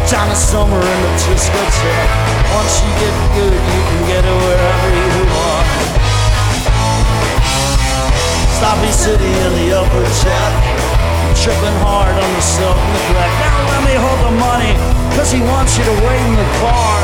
Donna Summer in the discotheque. Once you get good, you can get it wherever you want. Sloppy City in the upper deck, tripping hard on the self-neglect. Now let me hold the money, cause he wants you to wait in the car.